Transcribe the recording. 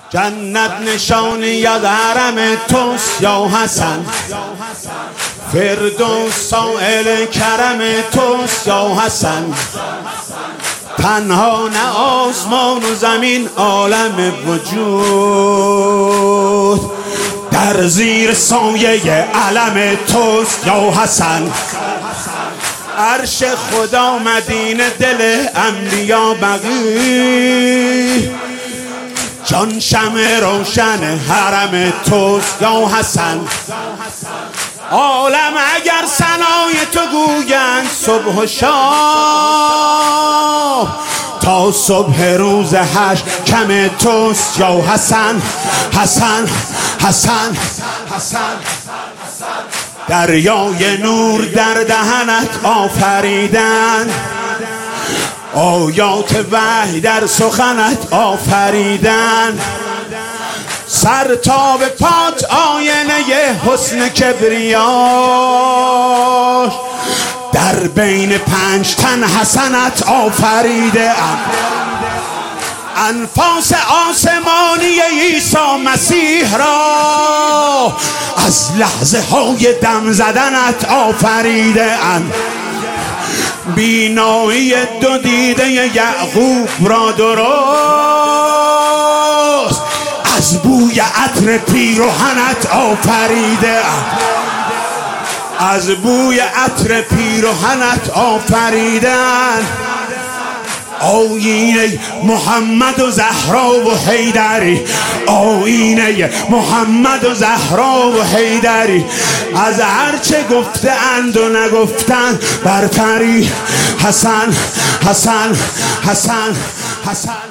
جنت نشانی یاد حرم توست یا حسن، فردوس سائل کرم توست یا حسن. تنها نه آسمان و زمین عالم وجود در زیر سایه علم توست یا حسن. عرش خدا مدینه دل انبیا بقی، جان شمع روشن حرم توست یا حسن. عالم اگر ثنای تو گویند صبح و شام، تا صبح روز حشر کم توست یا حسن. حسن حسن حسن دریای نور در دهنت آفریدن، آیات وحی در سخنت آفریدن. سر تا به پات آینه حسن کبریاش، در بین 5 تن حسنت آفریده اند. انفاس آسمانی عیسی مسیح را از لحظه های دم زدنت آفریده اند. بینایی 2 دیده یعقوب را درست از بوی عطر پیرهنت آفریده اند. از بوی عطر پیرهنت آفریدن. آیینه محمد و زهرا و حیدری، آیینه محمد و زهرا و حیدری، از هرچه گفته اند و نگفتند برتری. حسن حسن حسن حسن